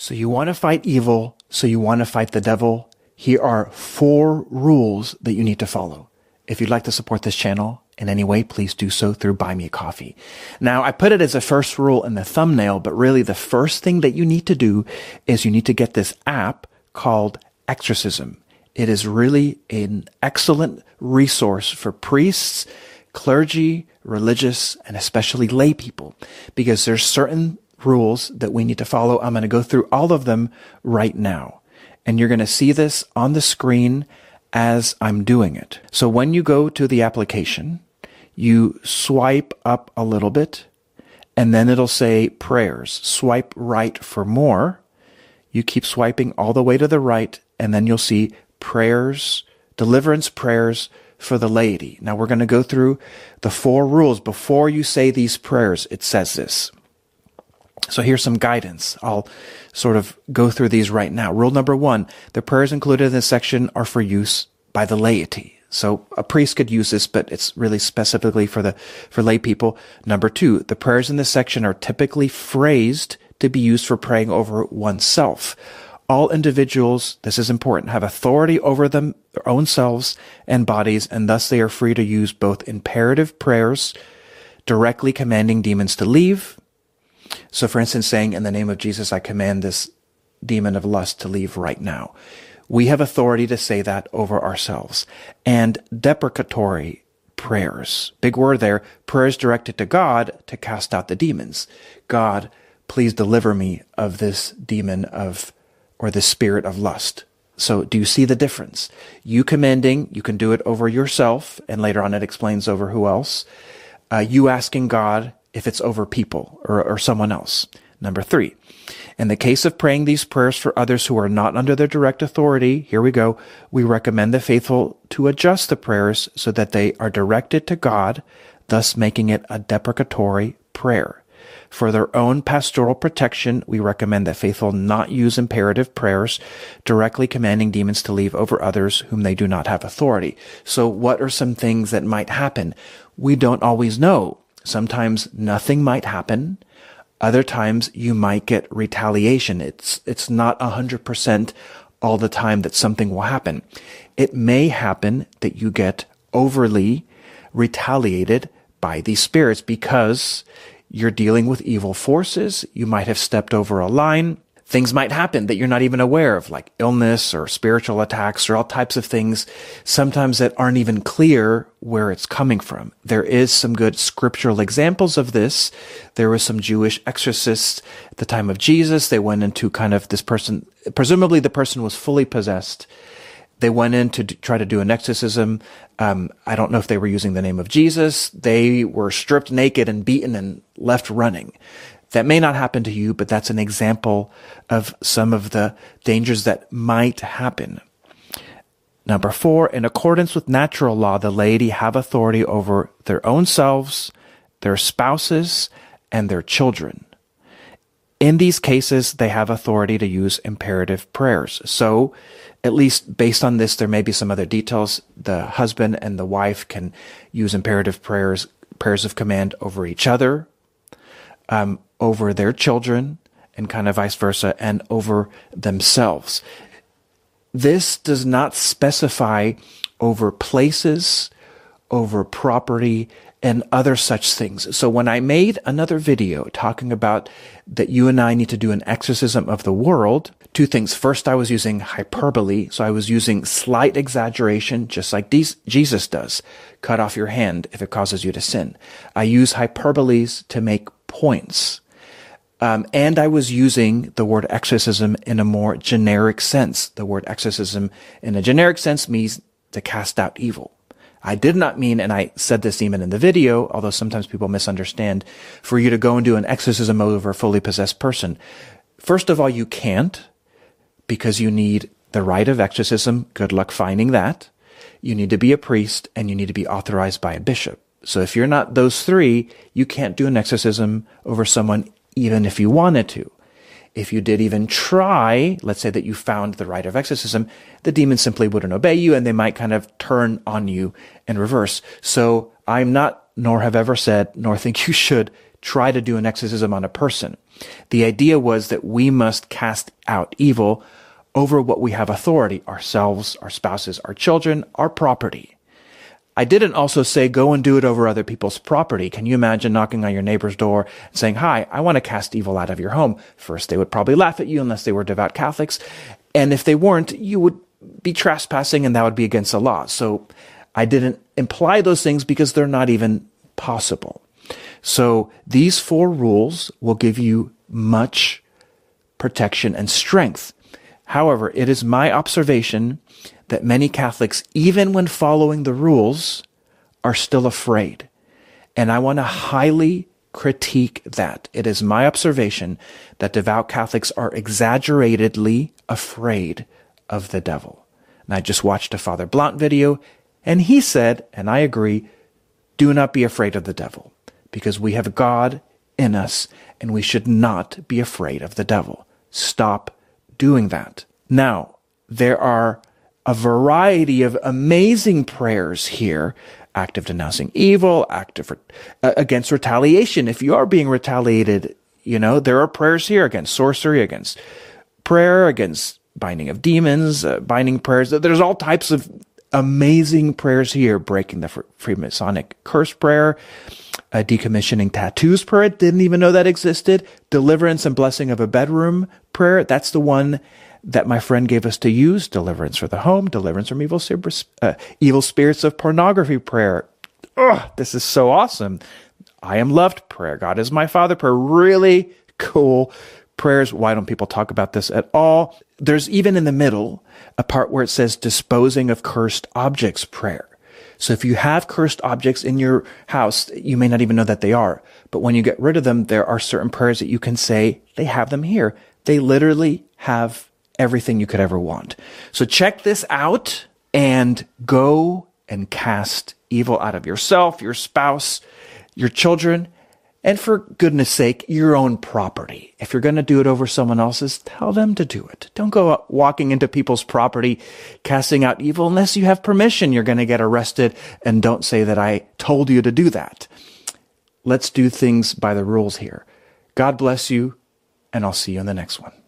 So you want to fight evil, so you want to fight the devil. Here are 4 rules that you need to follow. If you'd like to support this channel in any way, please do so through Buy Me a Coffee. Now, I put it as a first rule in the thumbnail, but really the first thing that you need to do is you need to get this app called Exorcism. It is really an excellent resource for priests, clergy, religious, and especially lay people, because there's certain rules that we need to follow. I'm going to go through all of them right now. And you're going to see this on the screen as I'm doing it. So when you go to the application, you swipe up a little bit, and then it'll say prayers. Swipe right for more. You keep swiping all the way to the right, and then you'll see prayers, deliverance prayers for the laity. Now we're going to go through the 4 rules. Before you say these prayers, it says this. So here's some guidance. I'll sort of go through these right now. Rule number 1, the prayers included in this section are for use by the laity. So a priest could use this, but it's really specifically for lay people. Number 2, the prayers in this section are typically phrased to be used for praying over oneself. All individuals, this is important, have authority over their own selves and bodies, and thus they are free to use both imperative prayers, directly commanding demons to leave. So for instance, saying, in the name of Jesus, I command this demon of lust to leave right now. We have authority to say that over ourselves. And deprecatory prayers, big word there, prayers directed to God to cast out the demons. God, please deliver me of this demon or the spirit of lust. So do you see the difference? You commanding, you can do it over yourself, and later on it explains over who else. You asking God if it's over people or someone else. Number 3, in the case of praying these prayers for others who are not under their direct authority, here we go, we recommend the faithful to adjust the prayers so that they are directed to God, thus making it a deprecatory prayer. For their own pastoral protection, we recommend that faithful not use imperative prayers, directly commanding demons to leave over others whom they do not have authority. So what are some things that might happen? We don't always know. Sometimes nothing might happen. Other times you might get retaliation. It's not 100% all the time that something will happen. It may happen that you get overly retaliated by these spirits because you're dealing with evil forces. You might have stepped over a line. Things might happen that you're not even aware of, like illness or spiritual attacks or all types of things, sometimes that aren't even clear where it's coming from. There is some good scriptural examples of this. There were some Jewish exorcists at the time of Jesus. They went into kind of this person, presumably the person was fully possessed. They went in to try to do an exorcism. I don't know if they were using the name of Jesus. They were stripped naked and beaten and left running. That may not happen to you, but that's an example of some of the dangers that might happen. Number 4, in accordance with natural law, the laity have authority over their own selves, their spouses, and their children. In these cases, they have authority to use imperative prayers. So, at least based on this, there may be some other details. The husband and the wife can use imperative prayers of command over each other, over their children, and kind of vice versa, and over themselves. This does not specify over places, over property, and other such things. So when I made another video talking about that you and I need to do an exorcism of the world, 2 things. First, I was using hyperbole. So I was using slight exaggeration, just like Jesus does. Cut off your hand if it causes you to sin. I use hyperboles to make points. And I was using the word exorcism in a more generic sense. The word exorcism in a generic sense means to cast out evil. I did not mean, and I said this even in the video, although sometimes people misunderstand, for you to go and do an exorcism over a fully possessed person. First of all, you can't, because you need the rite of exorcism. Good luck finding that. You need to be a priest, and you need to be authorized by a bishop. So if you're not those 3, you can't do an exorcism over someone even if you wanted to. If you did even try, let's say that you found the rite of exorcism, the demon simply wouldn't obey you and they might kind of turn on you in reverse. So I'm not, nor have ever said, nor think you should try to do an exorcism on a person. The idea was that we must cast out evil over what we have authority, ourselves, our spouses, our children, our property. I didn't also say go and do it over other people's property. Can you imagine knocking on your neighbor's door and saying, "Hi, I want to cast evil out of your home"? First, they would probably laugh at you unless they were devout Catholics. And if they weren't, you would be trespassing and that would be against the law. So I didn't imply those things because they're not even possible. So these 4 rules will give you much protection and strength. However, it is my observation that many Catholics, even when following the rules, are still afraid. And I want to highly critique that. It is my observation that devout Catholics are exaggeratedly afraid of the devil. And I just watched a Father Blount video, and he said, and I agree, do not be afraid of the devil, because we have God in us, and we should not be afraid of the devil. Stop doing that. Now, there are a variety of amazing prayers here. Active denouncing evil, active against retaliation. If you are being retaliated, there are prayers here against sorcery, against prayer, against binding of demons, binding prayers. There's all types of amazing prayers here. Breaking the Freemasonic curse prayer, decommissioning tattoos prayer. Didn't even know that existed. Deliverance and blessing of a bedroom prayer. That's the one that my friend gave us to use. Deliverance for the home, deliverance from evil spirits of pornography prayer. This is so awesome. I am loved prayer. God is my Father prayer. Really cool prayers. Why don't people talk about this at all? There's even in the middle a part where it says disposing of cursed objects prayer. So if you have cursed objects in your house, you may not even know that they are. But when you get rid of them, there are certain prayers that you can say. They have them here. They literally have everything you could ever want. So check this out and go and cast evil out of yourself, your spouse, your children, and for goodness sake, your own property. If you're going to do it over someone else's, tell them to do it. Don't go out walking into people's property, casting out evil unless you have permission. You're going to get arrested, and don't say that I told you to do that. Let's do things by the rules here. God bless you, and I'll see you in the next one.